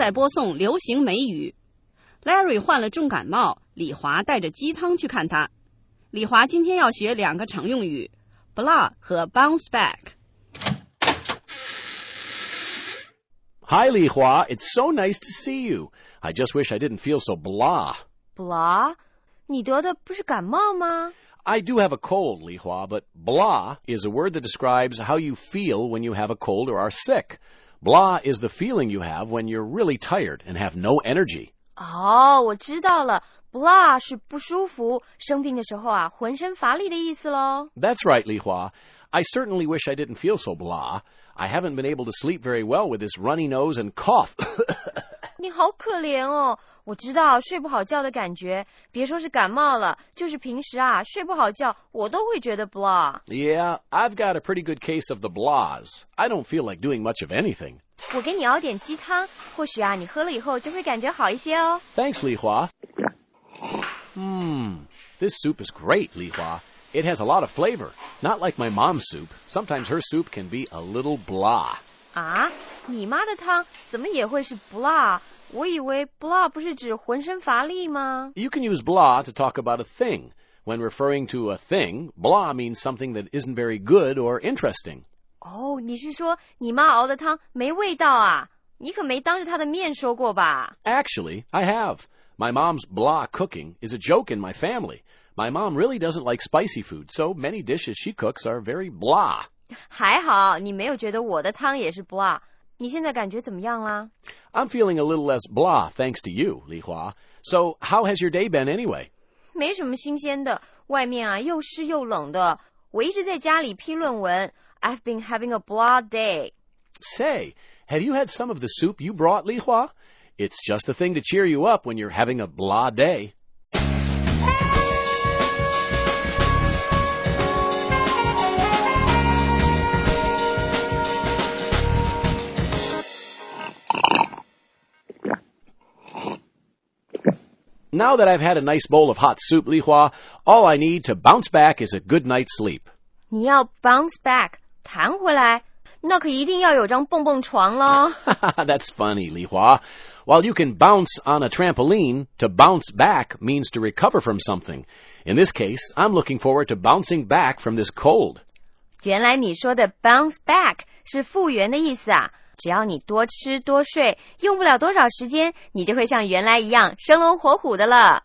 在播送流行美语。Larry 患了重感冒，李华带着鸡汤去看他。李华今天要学2个常用语 blah 和 bounce back。Hi, Li Hua. It's so nice to see you. I just wish I didn't feel so blah. Blah? 你得的不是感冒吗？ I do have a cold, Li Hua, but blah is a word that describes how you feel when you have a cold or are sick. Blah is the feeling you have when you're really tired and have no energy. 哦，我知道了。Blah 是不舒服，生病的时候啊，浑身乏力的意思咯。 That's right, Li Hua. I certainly wish I didn't feel so blah. I haven't been able to sleep very well with this runny nose and cough. 你好可怜哦，我知道睡不好觉的感觉，别说是感冒了，就是平时啊睡不好觉，我都会觉得 blah。 Yeah, I've got a pretty good case of the blahs. I don't feel like doing much of anything. 我给你熬点鸡汤，或许啊你喝了以后就会感觉好一些哦。 Thanks, Li Hua. This soup is great, Li Hua. It has a lot of flavor, not like my mom's soup. Sometimes her soup can be a little blah. 啊，你妈的汤怎么也会是 blah？ 我以为 blah 不是指浑身乏力吗？ You can use blah to talk about a thing. When referring to a thing, blah means something that isn't very good or interesting. 哦，你是说你妈熬的汤没味道啊？你可没当着她的面说过吧？ Actually, I have. My mom's blah cooking is a joke in my family. My mom really doesn't like spicy food, so many dishes she cooks are very blah. 还好你没有觉得我的汤也是 blah。 你现在感觉怎么样啦？ I'm feeling a little less blah thanks to you, Li Hua. So how has your day been anyway? 没什么新鲜的，外面啊又湿又冷的，我一直在家里批论文。I've been having a blah day. Say, have you had some of the soup you brought, Li Hua? It's just the thing to cheer you up when you're having a blah day. Now that I've had a nice bowl of hot soup, Li Hua, all I need to bounce back is a good night's sleep. 你要 bounce back 弹回来，那可一定要有张蹦蹦床咯。 That's funny, Li Hua. While you can bounce on a trampoline, to bounce back means to recover from something. In this case, I'm looking forward to bouncing back from this cold. 原来你说的 bounce back 是复原的意思啊。只要你多吃多睡，用不了多少时间，你就会像原来一样生龙活虎的了。